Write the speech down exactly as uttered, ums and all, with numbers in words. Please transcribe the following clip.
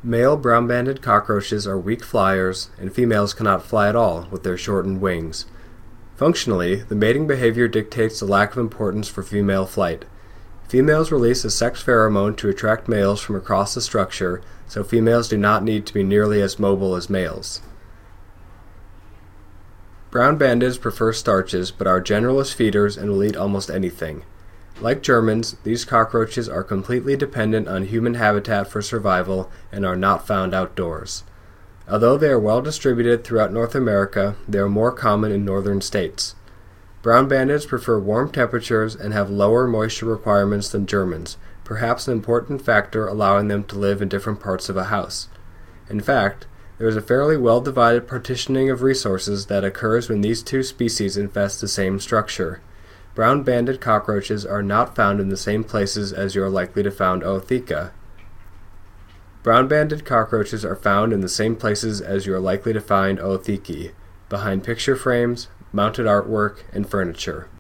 Male brown-banded cockroaches are weak flyers, and females cannot fly at all with their shortened wings. Functionally, the mating behavior dictates the lack of importance for female flight. Females release a sex pheromone to attract males from across the structure, so females do not need to be nearly as mobile as males. Brown bandeds prefer starches, but are generalist feeders and will eat almost anything. Like Germans, these cockroaches are completely dependent on human habitat for survival and are not found outdoors. Although they are well distributed throughout North America, they are more common in northern states. Brown bandeds prefer warm temperatures and have lower moisture requirements than Germans, perhaps an important factor allowing them to live in different parts of a house. In fact, there is a fairly well-divided partitioning of resources that occurs when these two species infest the same structure. Brown-banded cockroaches are not found in the same places as you are likely to find Ootheca. Brown-banded cockroaches are found in the same places as you are likely to find Ootheca, behind picture frames, mounted artwork, and furniture.